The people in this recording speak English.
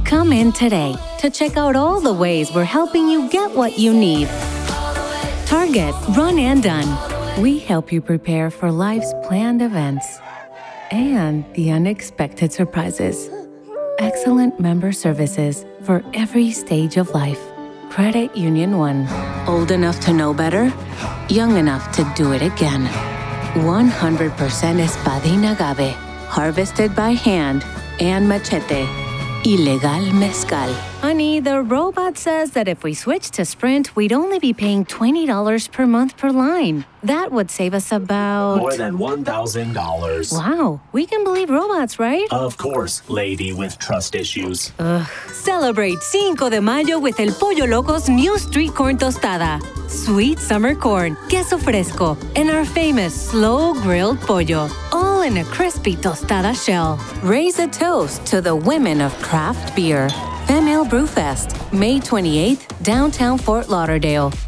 Come in today to check out all the ways we're helping you get what you need. Target, run and done. We help you prepare for life's planned events and the unexpected surprises. Excellent member services for every stage of life. Credit Union One. Old enough to know better? Young enough to do it again. 100% Espadín agave, harvested by hand and machete. Ilegal mezcal. Honey, the robot says that if we switch to Sprint, we'd only be paying $20 per month per line. That would save us about... more than $1,000. Wow, we can believe robots, right? Of course, lady with trust issues. Celebrate Cinco de Mayo with El Pollo Loco's new street corn tostada. Sweet summer corn, queso fresco, and our famous slow-grilled pollo, all in a crispy tostada shell. Raise a toast to the women of craft beer. Female Brewfest, May 28th, downtown Fort Lauderdale.